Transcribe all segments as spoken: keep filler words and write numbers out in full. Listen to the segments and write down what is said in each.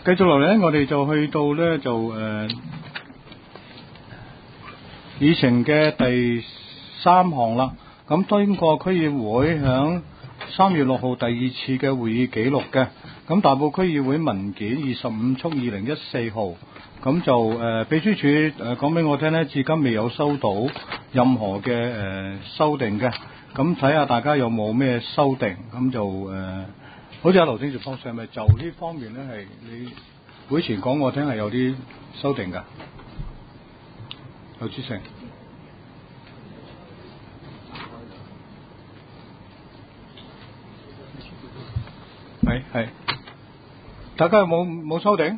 繼續落嚟咧，我哋就去到咧就誒、呃、議程嘅第三項啦。咁經過區議會響三月六號第二次嘅會議記錄嘅，咁大埔區議會文件二十五速二零一四號，咁就誒、呃、秘書處誒講俾我聽咧，至今未有收到任何嘅誒、呃、修訂嘅。咁睇下大家有冇咩修訂，咁就誒。呃好似阿劉正直博士係咪就呢方面咧係你會前講我聽係有啲修訂㗎？劉志成，係係，大家有冇冇修訂？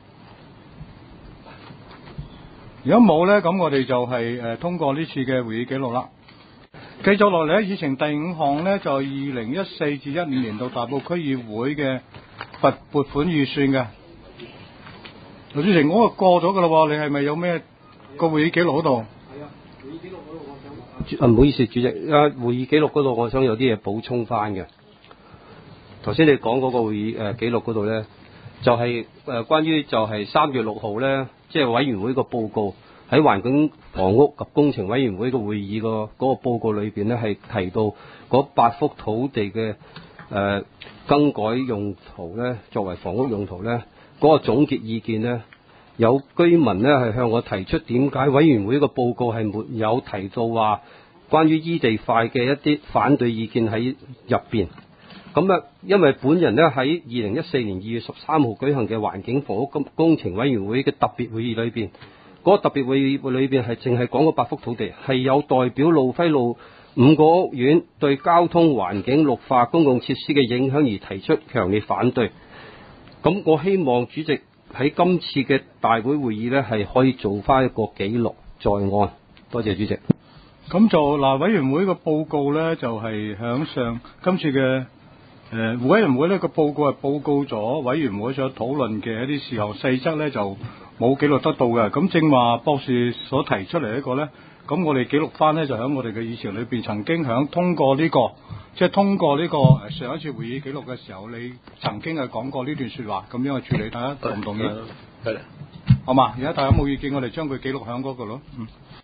如果冇咧，咁我哋就係、是、誒、呃、通過呢次嘅會議記錄啦。繼續落嚟咧，議程第五項咧就係二零一四至一五年度大埔區議會嘅撥撥款預算嘅。劉志成，嗰個過咗㗎啦喎，你係咪有咩個會議記錄嗰度？ 係啊，會議記錄嗰度我想。啊，唔好意思，主席，啊，會議記錄嗰度我想有啲嘢補充翻嘅。頭先你講嗰個會議誒、呃、記錄嗰度咧，就係、是、誒、呃、關於就係三月六號咧，即係委員會個報告。喺環境房屋及工程委員會嘅會議個嗰個報告裏邊咧，係提到嗰八幅土地嘅誒、呃、更改用途咧，作為房屋用途咧，嗰、那個總結意見咧，有居民咧係向我提出點解委員會個報告係沒有提到話關於依地塊嘅一啲反對意見喺入邊。咁啊，因為本人咧喺二零一四年二月十三號舉行嘅環境房屋工程委員會嘅特別會議裏邊。嗰個特別會議裏邊係淨係講嗰八幅土地，係有代表路輝路五個屋苑對交通環境綠化公共設施嘅影響而提出強烈反對。咁我希望主席喺今次嘅大會會議呢，係可以做翻一個記錄在案。多謝主席。 咁就嗱，委員會個報告呢，就係、是、響上今次嘅誒委員會呢個報告係報告咗委員會所討論嘅一啲事項細則呢，就冇記錄得到嘅。咁正話博士所提出嚟一個呢，咁我哋記錄翻呢，就喺我哋嘅議程裏邊曾經響通過呢、這個，即係通過呢個上一次會議記錄嘅時候，你曾經係講過呢段説話，咁樣去處理，大家同唔同意？係啦，好嘛？而家大家冇意見，我哋將佢記錄響嗰個咯。嗯。